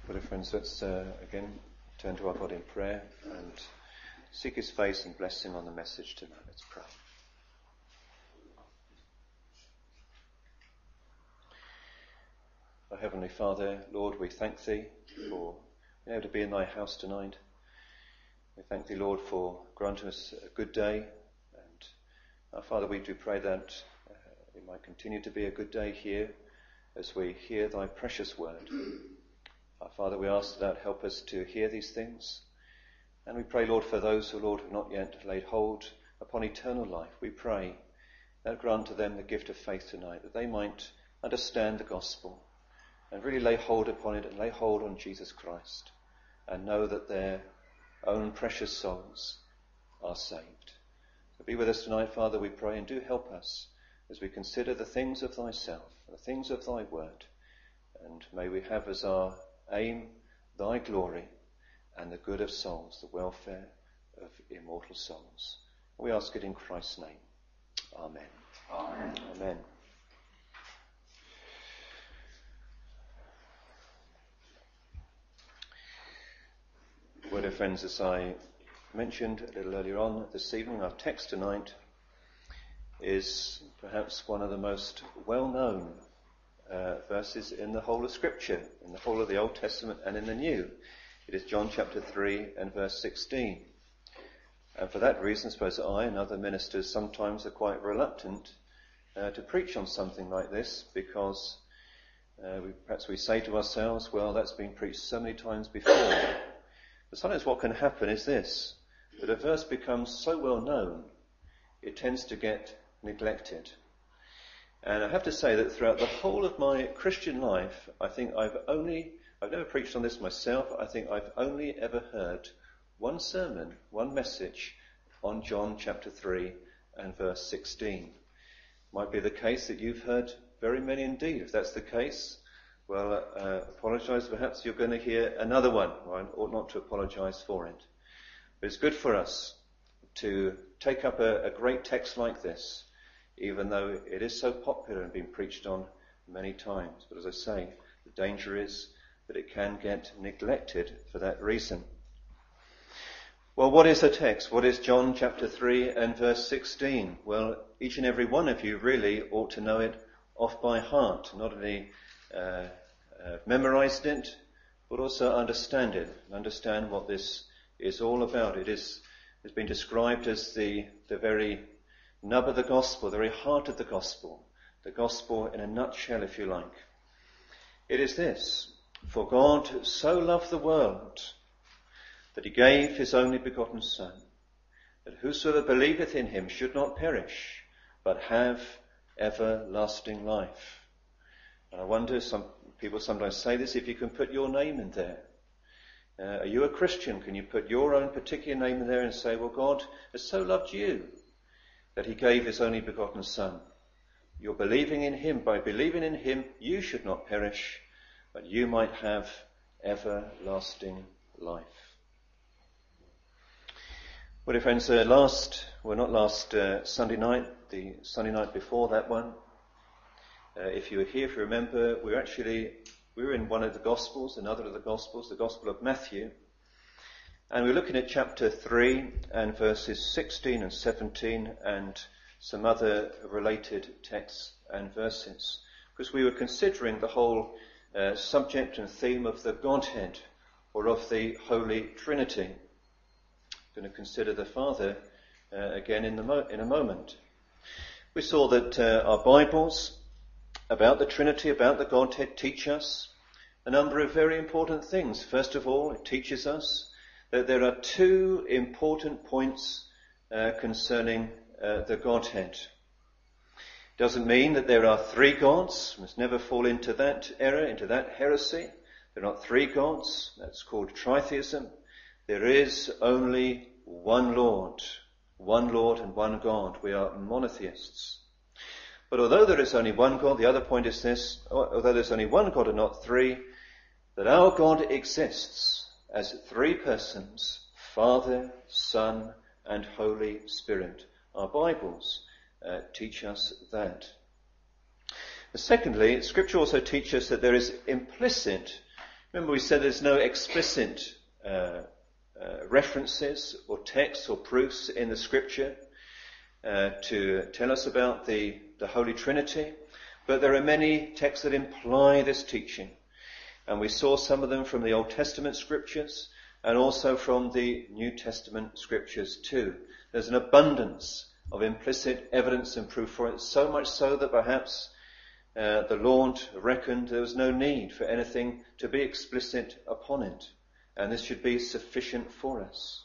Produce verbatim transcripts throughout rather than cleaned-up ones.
Well, dear friends, let's uh, again turn to our God in prayer and seek his face and blessing on the message tonight. Let's pray. Our Heavenly Father, Lord, we thank thee for being able to be in thy house tonight. We thank thee, Lord, for granting us a good day. And our Father, we do pray that uh, it might continue to be a good day here as we hear thy precious word. Our Father, we ask that help us to hear these things. And we pray, Lord, for those who, Lord, have not yet laid hold upon eternal life. We pray that grant to them the gift of faith tonight, that they might understand the gospel and really lay hold upon it and lay hold on Jesus Christ and know that their own precious souls are saved. So be with us tonight, Father, we pray, and do help us as we consider the things of thyself, the things of thy word. And may we have as our aim thy glory and the good of souls, the welfare of immortal souls. We ask it in Christ's name. Amen. Amen. Amen. Well, dear friends, as I mentioned a little earlier on this evening, our text tonight is perhaps one of the most well-known uh, verses in the whole of Scripture, in the whole of the Old Testament and in the New. It is John chapter three and verse sixteen. And for that reason, I suppose I and other ministers sometimes are quite reluctant uh, to preach on something like this, because uh, we, perhaps we say to ourselves, well, that's been preached so many times before. But sometimes what can happen is this, that a verse becomes so well known, it tends to get neglected. And I have to say that throughout the whole of my Christian life, I think I've only, I've never preached on this myself, I think I've only ever heard one sermon, one message on John chapter three and verse sixteen. Might be the case that you've heard very many indeed. If that's the case, well, uh, apologise. Perhaps you're going to hear another one. Well, I ought not to apologise for it. But it's good for us to take up a, a great text like this, even though it is so popular and been preached on many times. But as I say, the danger is that it can get neglected for that reason. Well, what is the text? What is John chapter three and verse sixteen? Well, each and every one of you really ought to know it off by heart, not only uh, uh, memorized it, but also understand it, understand what this is all about. It is has been described as the, the very nub of the gospel, the very heart of the gospel, the gospel in a nutshell, if you like. It is this: for God so loved the world that he gave his only begotten Son, that whosoever believeth in him should not perish, but have everlasting life. And I wonder, some people sometimes say this, if you can put your name in there. Uh, are you a Christian? Can you put your own particular name in there and say, well, God has so loved you that he gave his only begotten Son. You're believing in him. By believing in him, you should not perish, but you might have everlasting life. Well, dear friends, uh, last, well not last uh, Sunday night, the Sunday night before that one, uh, if you were here, if you remember, we were actually, we were in one of the Gospels, another of the Gospels, the Gospel of Matthew, and we're looking at chapter three and verses sixteen and seventeen and some other related texts and verses, because we were considering the whole uh, subject and theme of the Godhead, or of the Holy Trinity. Going to consider the Father uh, again in, the mo- in a moment. We saw that uh, our Bibles about the Trinity, about the Godhead, teach us a number of very important things. First of all, it teaches us that there are two important points uh, concerning uh, the Godhead. It doesn't mean that there are three gods. We must never fall into that error, into that heresy. There are not three gods. That's called tritheism. There is only one Lord, one Lord and one God. We are monotheists. But although there is only one God, the other point is this: although there's only one God and not three, that our God exists as three persons: Father, Son, and Holy Spirit. Our Bibles uh, teach us that. Secondly, Scripture also teaches us that there is implicit Remember we said there's no explicit uh, uh, references or texts or proofs in the scripture uh, to tell us about the, the Holy Trinity, but there are many texts that imply this teaching. And we saw some of them from the Old Testament scriptures and also from the New Testament scriptures too. There's an abundance of implicit evidence and proof for it, so much so that perhaps uh, the Lord reckoned there was no need for anything to be explicit upon it, and this should be sufficient for us.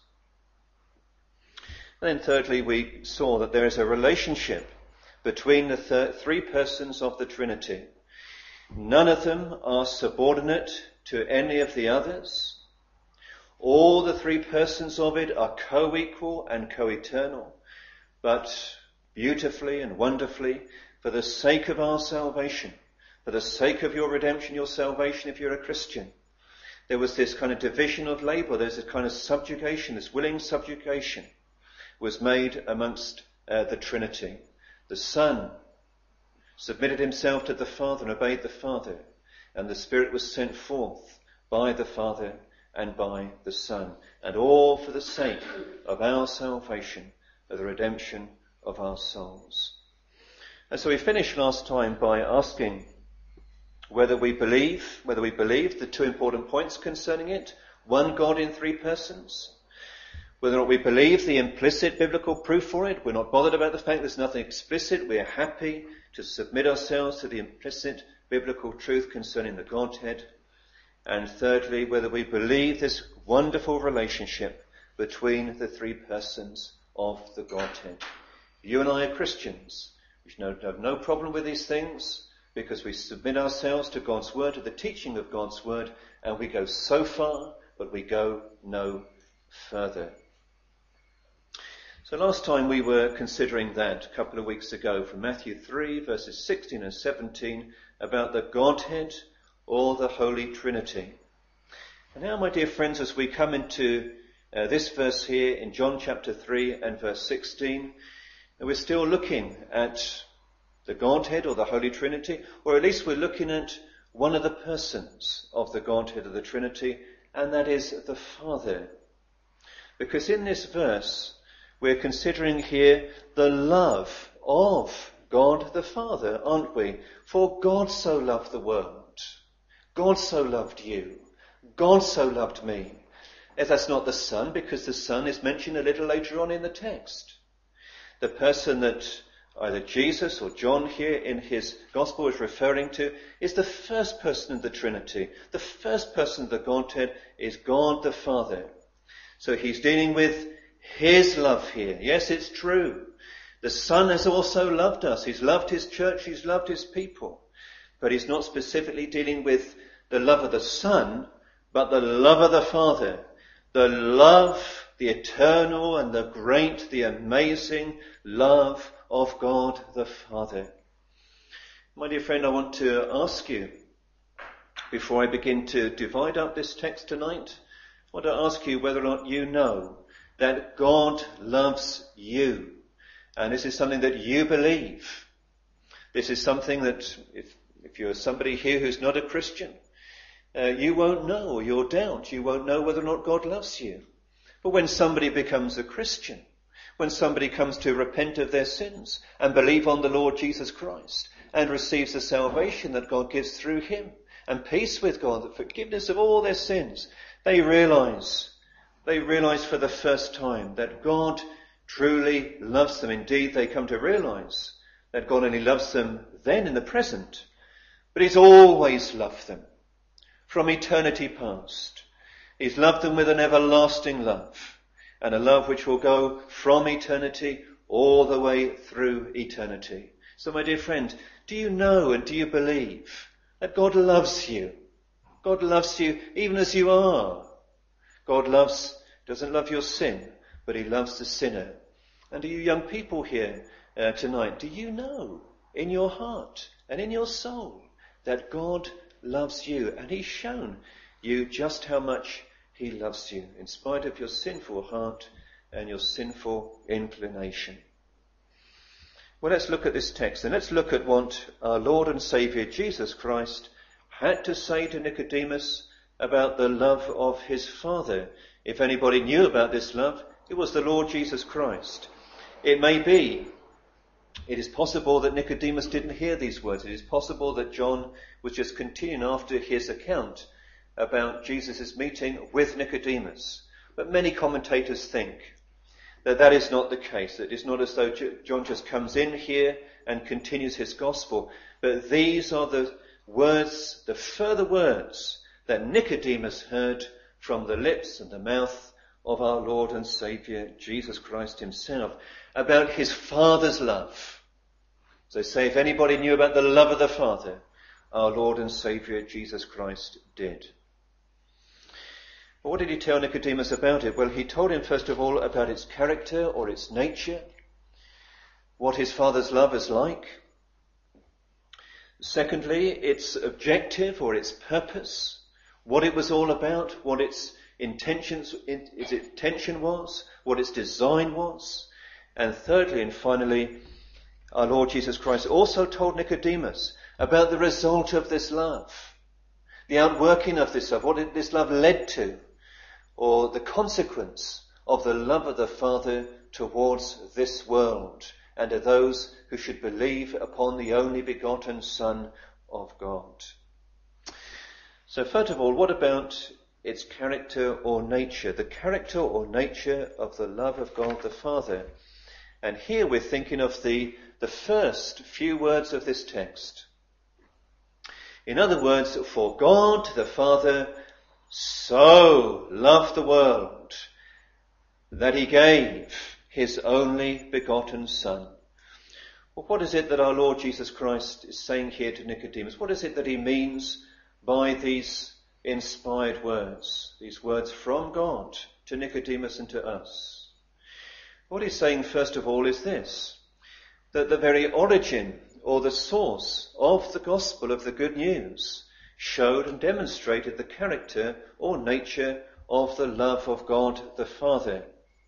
And then thirdly, we saw that there is a relationship between the thir- three persons of the Trinity. None of them are subordinate to any of the others. All the three persons of it are co-equal and co-eternal, but beautifully and wonderfully, for the sake of our salvation, for the sake of your redemption, your salvation if you're a Christian, there was this kind of division of labour, there's this kind of subjugation, this willing subjugation was made amongst uh, the Trinity. The Son submitted himself to the Father and obeyed the Father, and the Spirit was sent forth by the Father and by the Son, and all for the sake of our salvation, of the redemption of our souls. And so we finished last time by asking whether we believe, whether we believe the two important points concerning it, one God in three persons, whether or not we believe the implicit biblical proof for it. We're not bothered about the fact there's nothing explicit. We're happy to submit ourselves to the implicit biblical truth concerning the Godhead. And thirdly, whether we believe this wonderful relationship between the three persons of the Godhead. You and I are Christians. We should have no problem with these things because we submit ourselves to God's word, to the teaching of God's word, and we go so far, but we go no further. So last time we were considering that a couple of weeks ago from Matthew three verses sixteen and seventeen about the Godhead or the Holy Trinity. And now, my dear friends, as we come into uh, this verse here in John chapter three and verse sixteen, we're still looking at the Godhead or the Holy Trinity, or at least we're looking at one of the persons of the Godhead of the Trinity, and that is the Father. Because in this verse, we're considering here the love of God the Father, aren't we? For God so loved the world. God so loved you. God so loved me. If that's not the Son, because the Son is mentioned a little later on in the text. The person that either Jesus or John here in his Gospel is referring to is the first person of the Trinity. The first person of the Godhead is God the Father. So he's dealing with his love here. Yes, it's true. The Son has also loved us. He's loved his church. He's loved his people. But he's not specifically dealing with the love of the Son, but the love of the Father. The love, the eternal and the great, the amazing love of God the Father. My dear friend, I want to ask you, before I begin to divide up this text tonight, I want to ask you whether or not you know that God loves you. And this is something that you believe. This is something that if, if you're somebody here who's not a Christian, uh, you won't know, or you'll doubt. You won't know whether or not God loves you. But when somebody becomes a Christian, when somebody comes to repent of their sins and believe on the Lord Jesus Christ and receives the salvation that God gives through him and peace with God, the forgiveness of all their sins, they realize, they realize for the first time that God truly loves them. Indeed, they come to realize that God only loves them then in the present, but he's always loved them from eternity past. He's loved them with an everlasting love, and a love which will go from eternity all the way through eternity. So my dear friend, do you know and do you believe that God loves you? God loves you even as you are. God loves, doesn't love your sin, but he loves the sinner. And to you young people here uh, tonight, do you know in your heart and in your soul that God loves you, and he's shown you just how much he loves you in spite of your sinful heart and your sinful inclination? Well, let's look at this text, and let's look at what our Lord and Saviour Jesus Christ had to say to Nicodemus about the love of his Father. If anybody knew about this love, it was the Lord Jesus Christ. It may be, it is possible that Nicodemus didn't hear these words. It is possible that John was just continuing after his account about Jesus' meeting with Nicodemus. But many commentators think that that is not the case. That it's not as though John just comes in here and continues his gospel. But these are the words, the further words that Nicodemus heard from the lips and the mouth of our Lord and Saviour, Jesus Christ himself, about his Father's love. So say, if anybody knew about the love of the Father, our Lord and Saviour, Jesus Christ, did. But what did he tell Nicodemus about it? Well, he told him first of all about its character or its nature, what his Father's love is like. Secondly, its objective or its purpose, what it was all about, what its intentions, its intention was, what its design was. And thirdly and finally, our Lord Jesus Christ also told Nicodemus about the result of this love, the outworking of this love, what it, this love led to, or the consequence of the love of the Father towards this world and to those who should believe upon the only begotten Son of God. So first of all, what about its character or nature? The character or nature of the love of God the Father. And here we're thinking of the, the first few words of this text. In other words, for God the Father so loved the world that he gave his only begotten Son. Well, what is it that our Lord Jesus Christ is saying here to Nicodemus? What is it that he means by these inspired words, these words from God to Nicodemus and to us? What he's saying first of all is this, that the very origin or the source of the gospel of the good news showed and demonstrated the character or nature of the love of God the Father.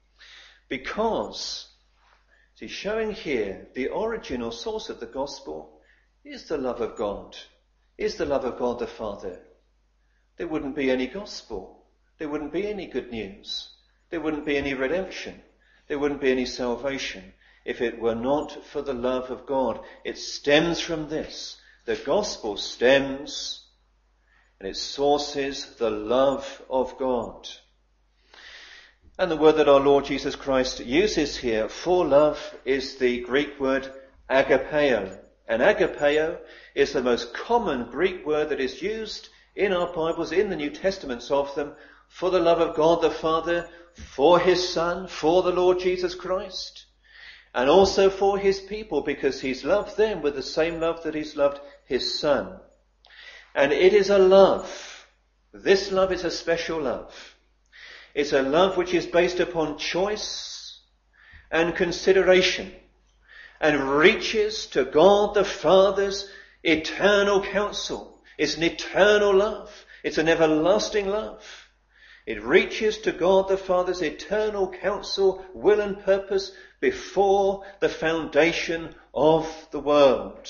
Because, he's showing here, the origin or source of the gospel is the love of God, is the love of God the Father. There wouldn't be any gospel. There wouldn't be any good news. There wouldn't be any redemption. There wouldn't be any salvation if it were not for the love of God. It stems from this. The gospel stems and its source is the love of God. And the word that our Lord Jesus Christ uses here for love is the Greek word agapeo. And agapeo is the most common Greek word that is used in our Bibles, in the New Testaments of them, for the love of God the Father, for his Son, for the Lord Jesus Christ, and also for his people, because he's loved them with the same love that he's loved his Son. And it is a love. This love is a special love. It's a love which is based upon choice and consideration and reaches to God the Father's eternal counsel. It's an eternal love. It's an everlasting love. It reaches to God the Father's eternal counsel, will and purpose before the foundation of the world.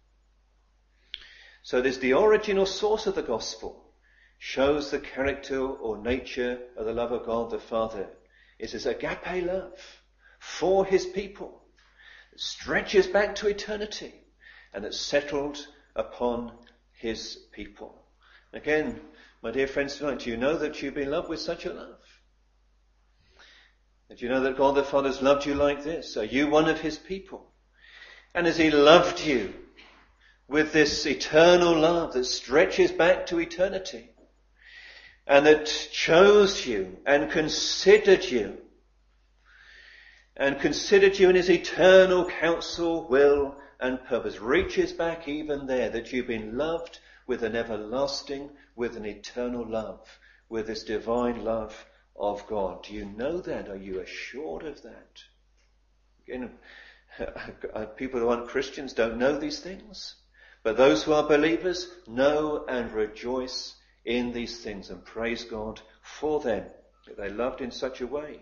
So there's the origin or source of the gospel. Shows the character or nature of the love of God the Father. It's his agape love for his people. It stretches back to eternity and it's settled upon his people. Again, my dear friends tonight, do you know that you've been loved with such a love? Do you know that God the Father has loved you like this? Are you one of his people? And has he loved you with this eternal love that stretches back to eternity? And that chose you and considered you and considered you in his eternal counsel, will and purpose. Reaches back even there, that you've been loved with an everlasting, with an eternal love, with this divine love of God. Do you know that? Are you assured of that? Again, people who aren't Christians don't know these things, but those who are believers know and rejoice in these things and praise God for them, that they loved in such a way.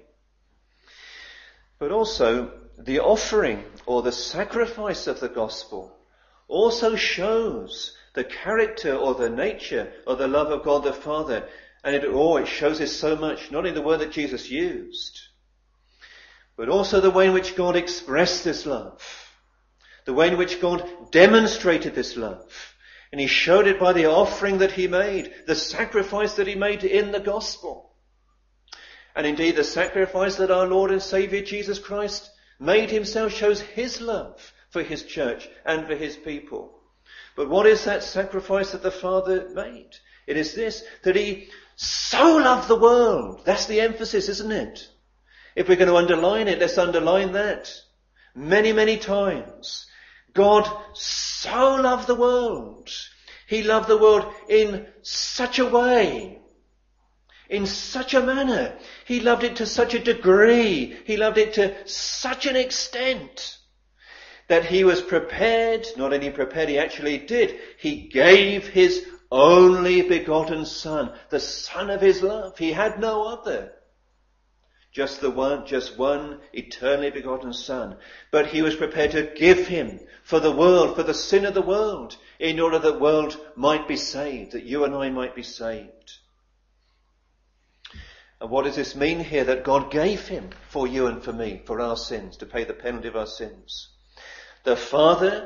But also the offering or the sacrifice of the gospel also shows the character or the nature of the love of God the Father. And it, oh, it shows us so much, not in the word that Jesus used, but also the way in which God expressed this love, the way in which God demonstrated this love. And he showed it by the offering that he made, the sacrifice that he made in the gospel. And indeed the sacrifice that our Lord and Saviour Jesus Christ made himself shows his love for his church and for his people. But what is that sacrifice that the Father made? It is this, that he so loved the world. That's the emphasis, isn't it? If we're going to underline it, let's underline that. Many, many times. God so loved the world. He loved the world in such a way, in such a manner. He loved it to such a degree. He loved it to such an extent that he was prepared, not only prepared, he actually did. He gave his only begotten Son, the Son of his love. He had no other. Just the one, just one eternally begotten Son. But he was prepared to give him for the world, for the sin of the world, in order that the world might be saved, that you and I might be saved. And what does this mean here? That God gave him for you and for me, for our sins, to pay the penalty of our sins. The Father,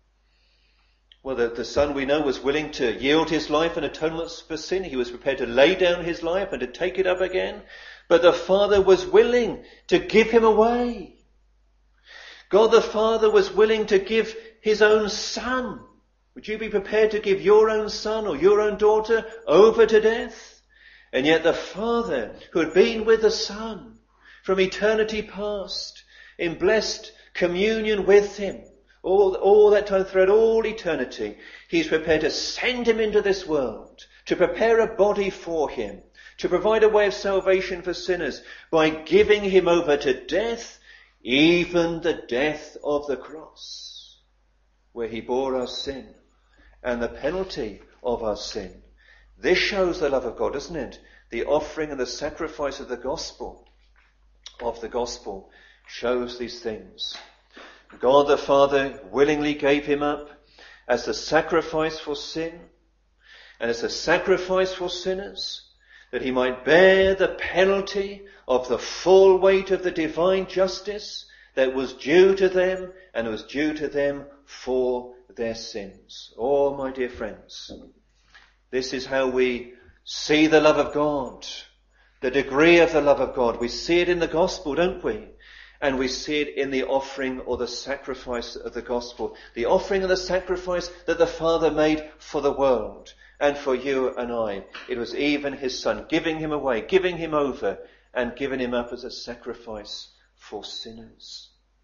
well, the, the Son we know was willing to yield his life in atonement for sin. He was prepared to lay down his life and to take it up again. But the Father was willing to give him away. God the Father was willing to give his own Son. Would you be prepared to give your own son or your own daughter over to death? And yet the Father, who had been with the Son from eternity past, in blessed communion with him, all, all that time throughout all eternity, he's prepared to send him into this world, to prepare a body for him, to provide a way of salvation for sinners by giving him over to death, even the death of the cross, where he bore our sin and the penalty of our sin. This shows the love of God, doesn't it? The offering and the sacrifice of the gospel, of the gospel, shows these things. God the Father willingly gave him up as the sacrifice for sin and as a sacrifice for sinners, that he might bear the penalty of the full weight of the divine justice that was due to them, and was due to them for their sins. Oh, my dear friends, this is how we see the love of God, the degree of the love of God. We see it in the gospel, don't we? And we see it in the offering or the sacrifice of the gospel. The offering and the sacrifice that the Father made for the world and for you and I. It was even his Son, giving him away, giving him over, and giving him up as a sacrifice for sinners.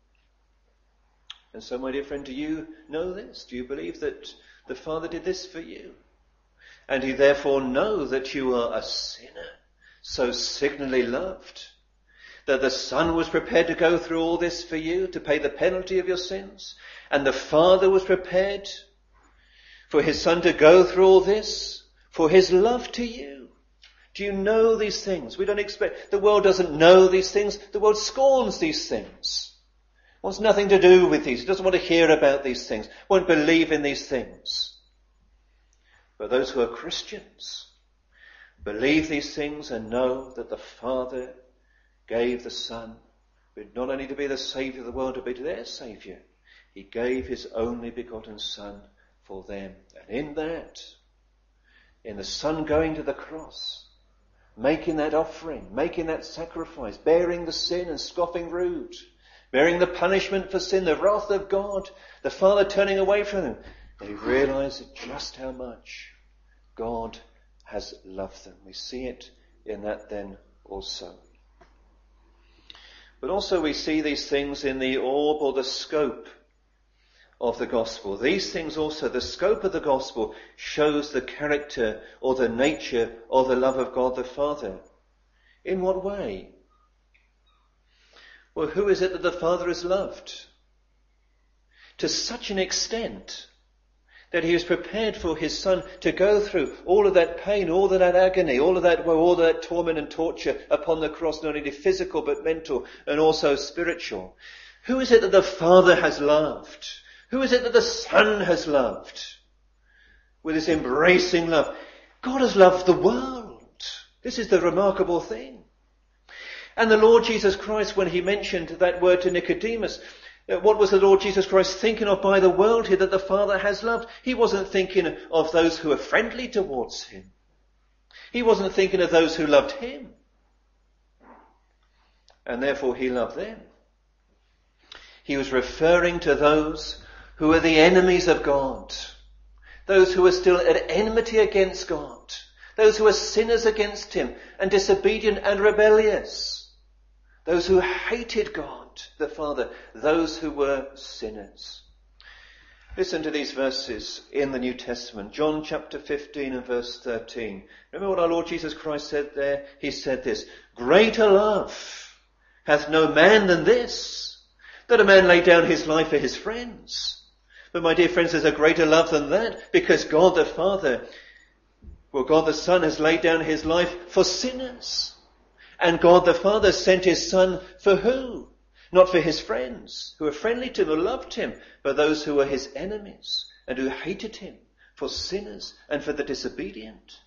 And so, my dear friend, do you know this? Do you believe that the Father did this for you? And do you therefore know that you are a sinner, so signally loved, that the Son was prepared to go through all this for you, to pay the penalty of your sins, and the Father was prepared for his Son to go through all this for his love to you? Do you know these things? We don't expect, the world doesn't know these things. The world scorns these things. Wants nothing to do with these. It doesn't want to hear about these things. Won't believe in these things. But those who are Christians believe these things and know that the Father gave the Son, but not only to be the Saviour of the world, to be their Saviour. He gave his only begotten Son for them. And in that, in the Son going to the cross, making that offering, making that sacrifice, bearing the sin and scoffing rude, bearing the punishment for sin, the wrath of God, the Father turning away from them, they realize just how much God has loved them. We see it in that then also. But also we see these things in the orb or the scope of the gospel. These things also, the scope of the gospel shows the character or the nature or the love of God the Father. In what way? Well, who is it that the Father has loved? To such an extent that he was prepared for his Son to go through all of that pain, all of that agony, all of that woe, all of that torment and torture upon the cross, not only physical but mental and also spiritual. Who is it that the Father has loved? Who is it that the Son has loved? With his embracing love. God has loved the world. This is the remarkable thing. And the Lord Jesus Christ, when he mentioned that word to Nicodemus, what was the Lord Jesus Christ thinking of by the world here that the Father has loved? He wasn't thinking of those who are friendly towards him. He wasn't thinking of those who loved him. And therefore he loved them. He was referring to those who are the enemies of God. Those who are still at enmity against God. Those who are sinners against him and disobedient and rebellious. Those who hated God, the Father. Those who were sinners. Listen to these verses in the New Testament. John chapter fifteen and verse thirteen. Remember what our Lord Jesus Christ said there? He said this, "Greater love hath no man than this, that a man lay down his life for his friends." But my dear friends, there's a greater love than that, because God the Father, well, God the Son has laid down his life for sinners. And God the Father sent his Son for who? Not for his friends, who were friendly to him, who loved him, but those who were his enemies and who hated him, for sinners and for the disobedient.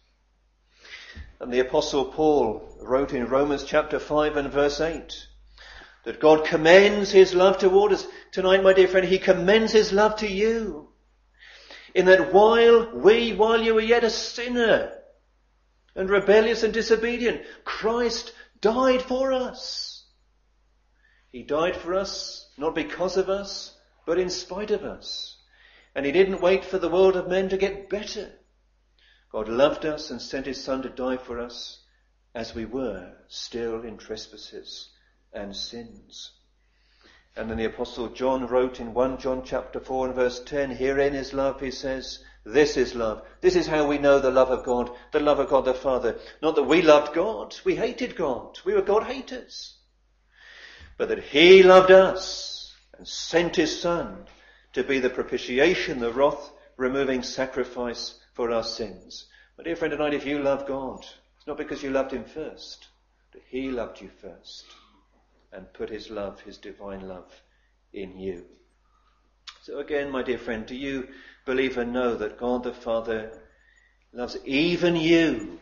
And the Apostle Paul wrote in Romans chapter five and verse eight, that God commends his love toward us. Tonight, my dear friend, he commends his love to you. In that while we, while you were yet a sinner and rebellious and disobedient, Christ died for us. He died for us, not because of us, but in spite of us. And he didn't wait for the world of men to get better. God loved us and sent his Son to die for us as we were still in trespasses and sins. And then the Apostle John wrote in First John chapter four and verse ten, herein is love, he says, this is love. This is how we know the love of God, the love of God the Father. Not that we loved God, we hated God, we were God haters. But that he loved us and sent his Son to be the propitiation, the wrath removing sacrifice for our sins. My dear friend, tonight if you love God, it's not because you loved him first, but he loved you first and put his love, his divine love in you. So again, my dear friend, do you believe and know that God the Father loves even you?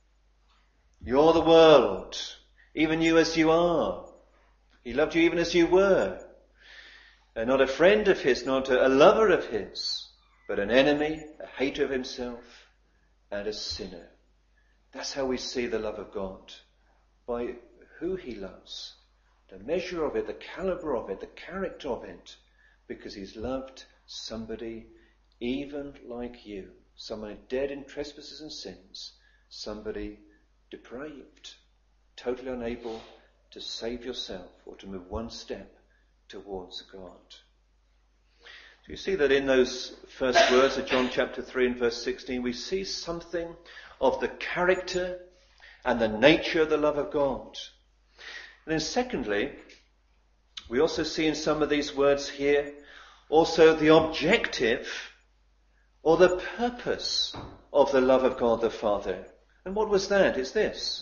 You're the world, even you as you are. He loved you even as you were. And not a friend of his, not a lover of his, but an enemy, a hater of himself, and a sinner. That's how we see the love of God, by who he loves, the measure of it, the caliber of it, the character of it, because he's loved somebody even like you, somebody dead in trespasses and sins, somebody depraved, totally unable to save yourself or to move one step towards God. So you see that in those first words of John chapter three and verse sixteen, we see something of the character and the nature of the love of God. And then secondly, we also see in some of these words here also the objective or the purpose of the love of God the Father. And what was that? It's this.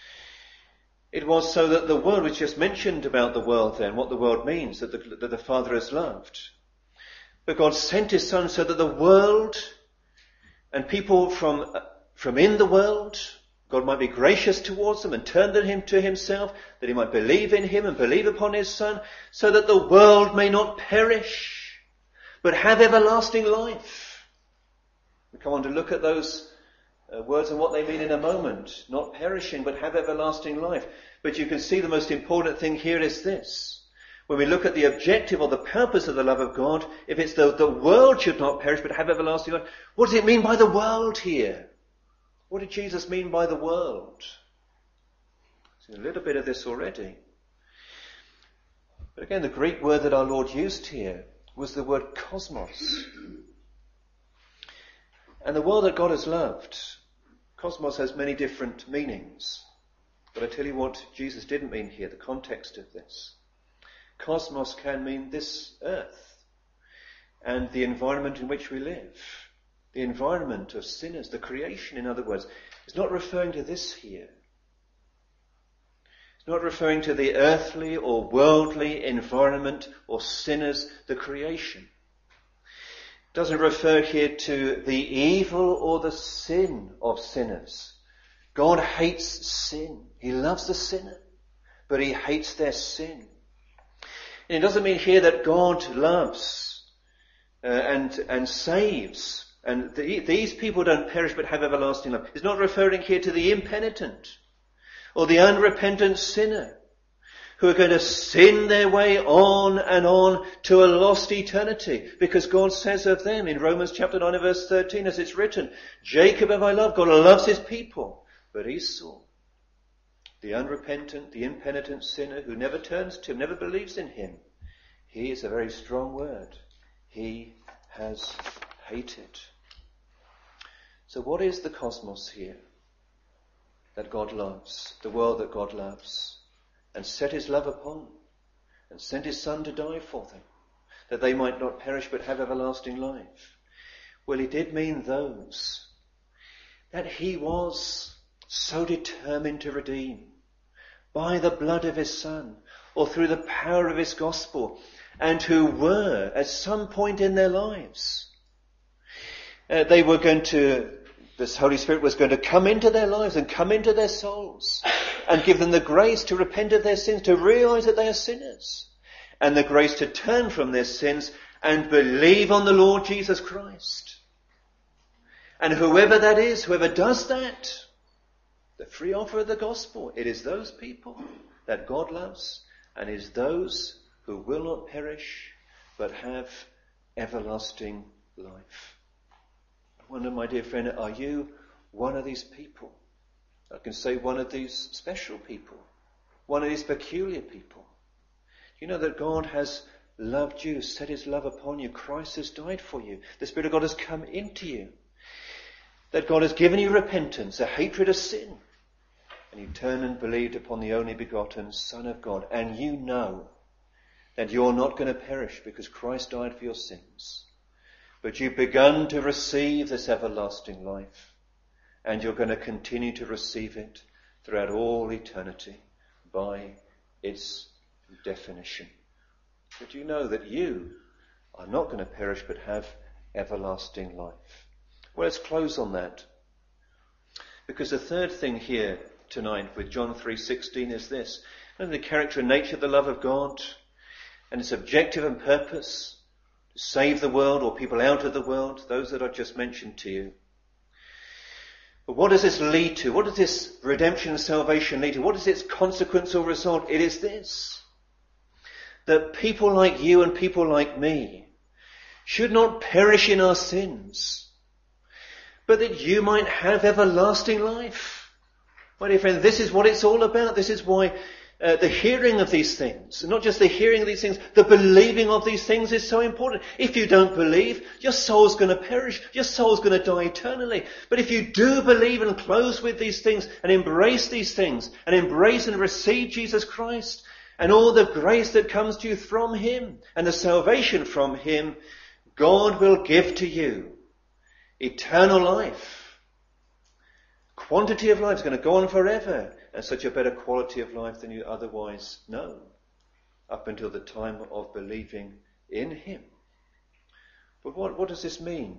It was so that the world, which just mentioned about the world then, what the world means, that the, that the Father has loved. But God sent his Son so that the world and people from, from in the world, God might be gracious towards them and turn them to himself, that he might believe in him and believe upon his Son, so that the world may not perish, but have everlasting life. We come on to look at those uh, words and what they mean in a moment. Not perishing, but have everlasting life. But you can see the most important thing here is this. When we look at the objective or the purpose of the love of God, if it's the, the world should not perish, but have everlasting life, what does it mean by the world here? What did Jesus mean by the world? Seen a little bit of this already. But again, the Greek word that our Lord used here was the word cosmos. And the world that God has loved, cosmos has many different meanings. But I tell you what Jesus didn't mean here, the context of this. Cosmos can mean this earth and the environment in which we live. The environment of sinners, the creation, in other words, is not referring to this here. It's not referring to the earthly or worldly environment or sinners, the creation. Doesn't refer here to the evil or the sin of sinners. God hates sin. He loves the sinner, but he hates their sin. And it doesn't mean here that God loves uh, and and saves, and the, these people don't perish but have everlasting life. It's not referring here to the impenitent or the unrepentant sinner who are going to sin their way on and on to a lost eternity. Because God says of them in Romans chapter nine and verse thirteen, as it's written, Jacob have I loved. God loves his people. But Esau, the unrepentant, the impenitent sinner who never turns to him, never believes in him, he is a very strong word. He has hated. So what is the cosmos here that God loves, the world that God loves, and set his love upon, and sent his Son to die for them, that they might not perish but have everlasting life? Well, he did mean those that he was so determined to redeem by the blood of his Son, or through the power of his gospel, and who were at some point in their lives, uh, they were going to, this Holy Spirit was going to come into their lives and come into their souls and give them the grace to repent of their sins, to realize that they are sinners, and the grace to turn from their sins and believe on the Lord Jesus Christ. And whoever that is, whoever does that, the free offer of the gospel, it is those people that God loves, and is those who will not perish but have everlasting life. I wonder, my dear friend, are you one of these people? I can say one of these special people, one of these peculiar people. You know that God has loved you, set his love upon you. Christ has died for you. The Spirit of God has come into you. That God has given you repentance, a hatred of sin. And you turned and believed upon the only begotten Son of God. And you know that you're not going to perish because Christ died for your sins. But you've begun to receive this everlasting life. And you're going to continue to receive it throughout all eternity by its definition. But you know that you are not going to perish but have everlasting life. Well, let's close on that. Because the third thing here tonight with John three sixteen is this. And the character and nature of the love of God and its objective and purpose to save the world or people out of the world, those that I've just mentioned to you. But what does this lead to? What does this redemption and salvation lead to? What is its consequence or result? It is this. That people like you and people like me should not perish in our sins, but that you might have everlasting life. My dear friend, this is what it's all about. This is why uh, the hearing of these things, and not just the hearing of these things, the believing of these things is so important. If you don't believe, your soul's going to perish. Your soul's going to die eternally. But if you do believe and close with these things and embrace these things and embrace and receive Jesus Christ and all the grace that comes to you from him and the salvation from him, God will give to you eternal life. Quantity of life is going to go on forever, and such a better quality of life than you otherwise know, up until the time of believing in him. But what, what does this mean?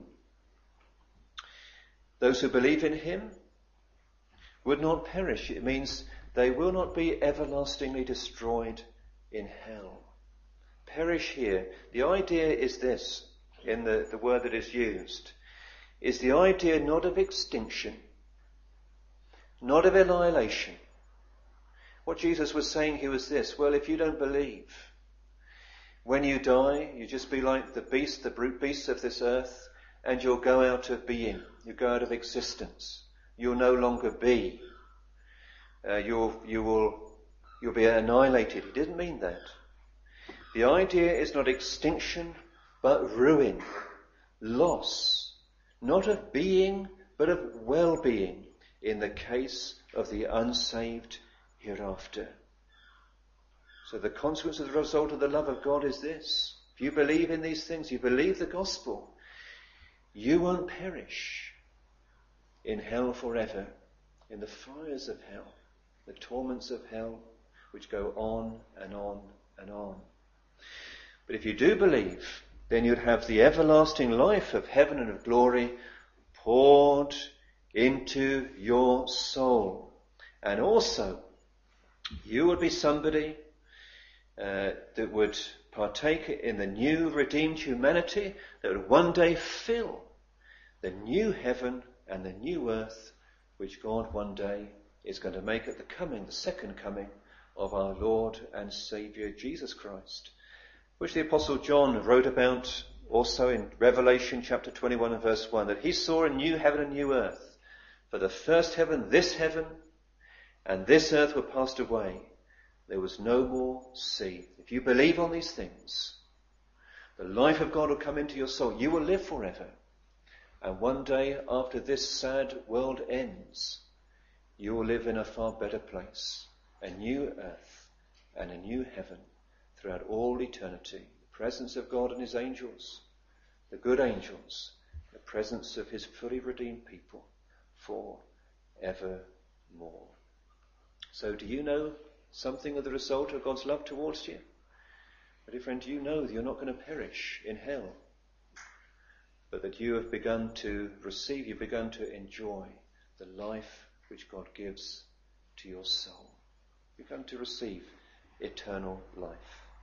Those who believe in him would not perish. It means they will not be everlastingly destroyed in hell. Perish here. The idea is this, in the, the word that is used, is the idea not of extinction, not of annihilation. What Jesus was saying here was this: well, if you don't believe, when you die, you just be like the beast, the brute beasts of this earth, and you'll go out of being. You go out of existence. You'll no longer be. Uh, you'll, you will, you'll be annihilated. He didn't mean that. The idea is not extinction, but ruin, loss, not of being, but of well-being in the case of the unsaved hereafter. So the consequence of the result of the love of God is this: if you believe in these things, you believe the gospel, you won't perish in hell forever, in the fires of hell, the torments of hell, which go on and on and on. But if you do believe, then you'd have the everlasting life of heaven and of glory poured into your soul. And also, you would be somebody uh, that would partake in the new redeemed humanity that would one day fill the new heaven and the new earth which God one day is going to make at the coming, the second coming of our Lord and Saviour Jesus Christ, which the Apostle John wrote about also in Revelation chapter twenty-one and verse one, that he saw a new heaven and new earth. For the first heaven, this heaven, and this earth were passed away. There was no more sea. If you believe on these things, the life of God will come into your soul. You will live forever. And one day after this sad world ends, you will live in a far better place, a new earth and a new heaven throughout all eternity. The presence of God and his angels, the good angels, the presence of his fully redeemed people for evermore. So do you know something of the result of God's love towards you? My dear friend, do you know that you're not going to perish in hell, but that you have begun to receive, you've begun to enjoy the life which God gives to your soul. You've begun to receive eternal life.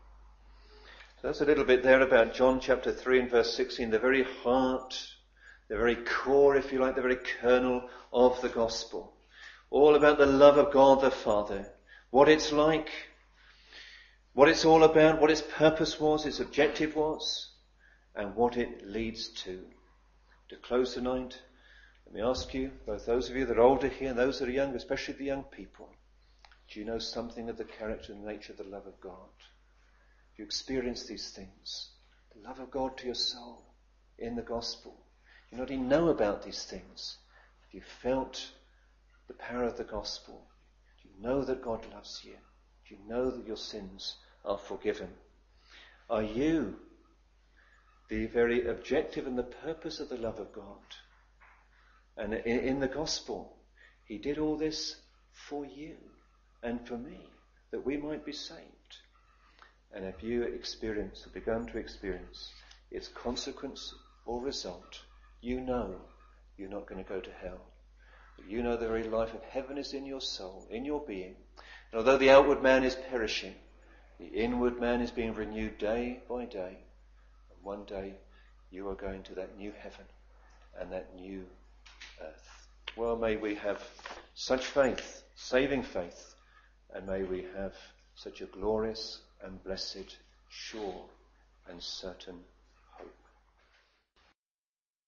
So that's a little bit there about John chapter three and verse sixteen, the very heart, the very core, if you like, the very kernel of the gospel. All about the love of God the Father, what it's like, what it's all about, what its purpose was, its objective was, and what it leads to. To close tonight, let me ask you, both those of you that are older here and those that are young, especially the young people, do you know something of the character and nature of the love of God? Do you experience these things? The love of God to your soul in the gospel. You not even know about these things. Have you felt the power of the gospel? Do you know that God loves you? Do you know that your sins are forgiven? Are you the very objective and the purpose of the love of God? And in, in the gospel, he did all this for you and for me, that we might be saved. And if you experience, or begun to experience, its consequence or result, you know you're not going to go to hell. But you know the very life of heaven is in your soul, in your being. And although the outward man is perishing, the inward man is being renewed day by day. And one day you are going to that new heaven and that new earth. Well, may we have such faith, saving faith, and may we have such a glorious and blessed, sure and certain